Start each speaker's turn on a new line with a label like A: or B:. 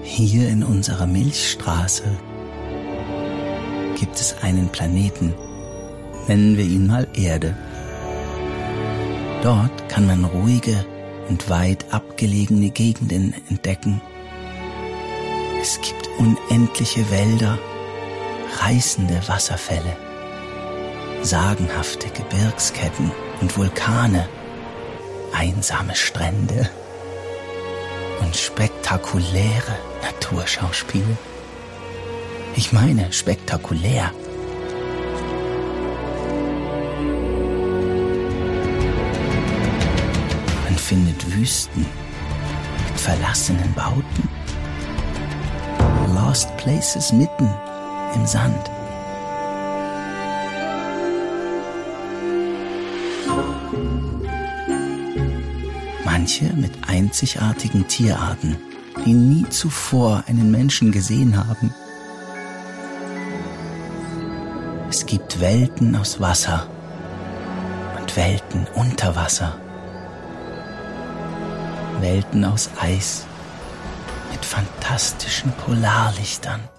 A: Hier in unserer Milchstraße gibt es einen Planeten, nennen wir ihn mal Erde. Dort kann man ruhige und weit abgelegene Gegenden entdecken. Es gibt unendliche Wälder, reißende Wasserfälle, sagenhafte Gebirgsketten und Vulkane, einsame Strände und spektakuläre Naturschauspiele. Ich meine spektakulär. Man findet Wüsten mit verlassenen Bauten, Lost Places mitten im Sand. Manche mit einzigartigen Tierarten, die nie zuvor einen Menschen gesehen haben. Es gibt Welten aus Wasser und Welten unter Wasser. Welten aus Eis mit fantastischen Polarlichtern.